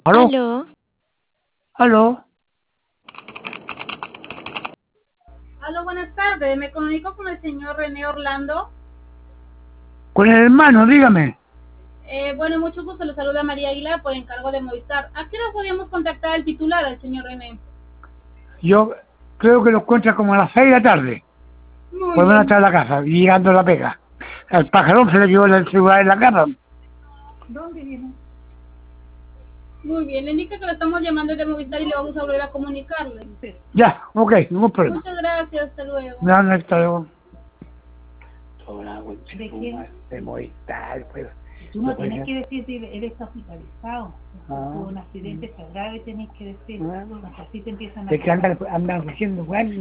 ¿Aló? Aló, ¿Aló? Aló, buenas tardes. Me comunico con el señor René Orlando. Con el hermano, dígame. Bueno, mucho gusto. Le saluda María Aguilar por encargo de Movistar. ¿A qué hora podríamos contactar al titular, al señor René? Yo creo que lo encuentra como a las 6 de la tarde. Muy Vuelven a bien. estar a la casa, y llegando a la pega. El pajarón se le quedó el celular en la casa. ¿Dónde viene? Muy bien. Le indica que lo estamos llamando de Movistar y le vamos a volver a comunicarle. Ya, ok, ningún problema. Muchas gracias. Hasta luego. Nada, hasta luego. ¿De quién? De Movistar, pues. Tú no tienes que decir si él está hospitalizado. Ah. Tuvo un accidente grave, tenés que decir. Ah. Hasta así te empiezan a... De que andan ofreciendo, bueno.